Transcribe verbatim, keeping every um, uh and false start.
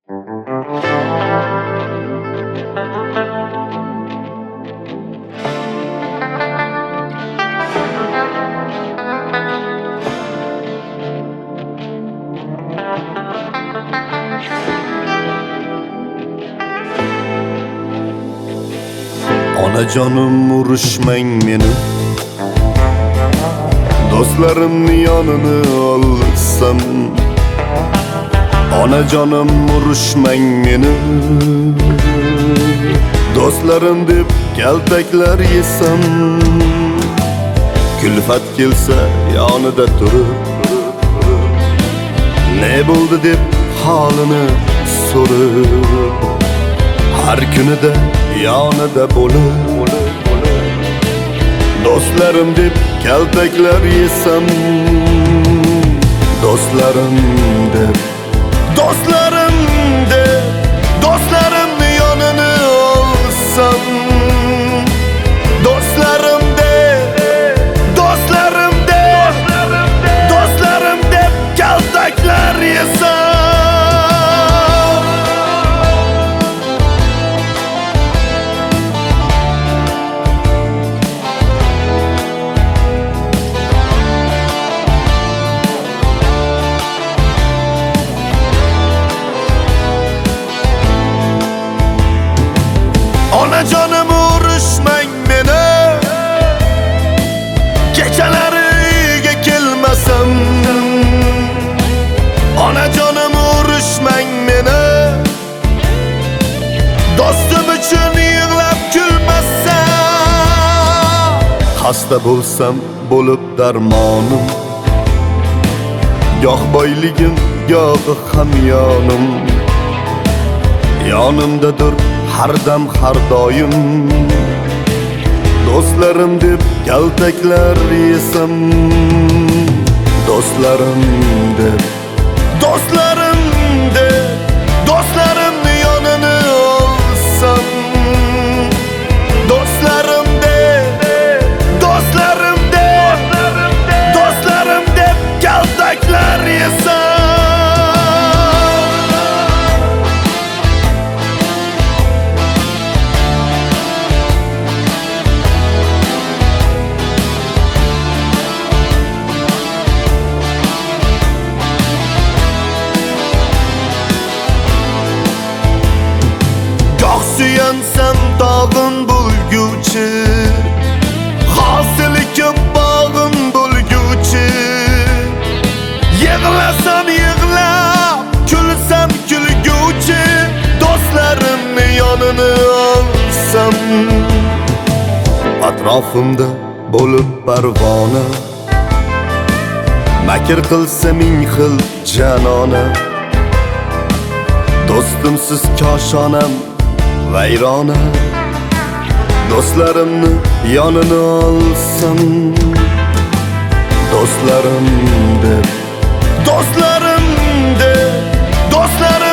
Onajonim urushmang meni, do'stlarimni yonini olsam. Onajonim urushmang meni, do'stlarim deb kaltaklar yesam. Kulfat kelsa yonida turib, ne bo'ldi deb holini so'rib, har kunida yonida bo'lib, do'stlarim deb kaltaklar yesam. Do'stlarim deb, do'stlarim deb, do'stlarimni yonini olsam. Do'stlarim deb, do'stlarim deb, do'stlarim deb kaltaklar yesam. Onajonim urushmang meni, kechalari uyga kelmasam. Onajonim urushmang meni, do'stim uchun yig'lab kulmasam. Xasta bo'lsam bo'lib darmonim, goh boyligim, goh hamyonim. Yonimdadir har dam har doim, do'stlarim deb kaltaklar yesam. Do'stlarim deb, do'stlarim deb, do'stlarimni yonini olsam. Do'stlarim deb, do'stlarim deb, do'stlarim deb kaltaklar yesam. Suyansam dog'in bo'lguchi, hosili ko'p bog'in bo'lguchi. Yig'lasam yig'lab, kulsam kulguchi, do'stlarimni yonini olsam. Atrofimda bo'lib parvona, makr qilsa ming xil janona. Do'stimsiz koshonam vayrona, do'stlarimni yonini olsam. Do'stlarim deb, do'stlarim deb, do'stlarim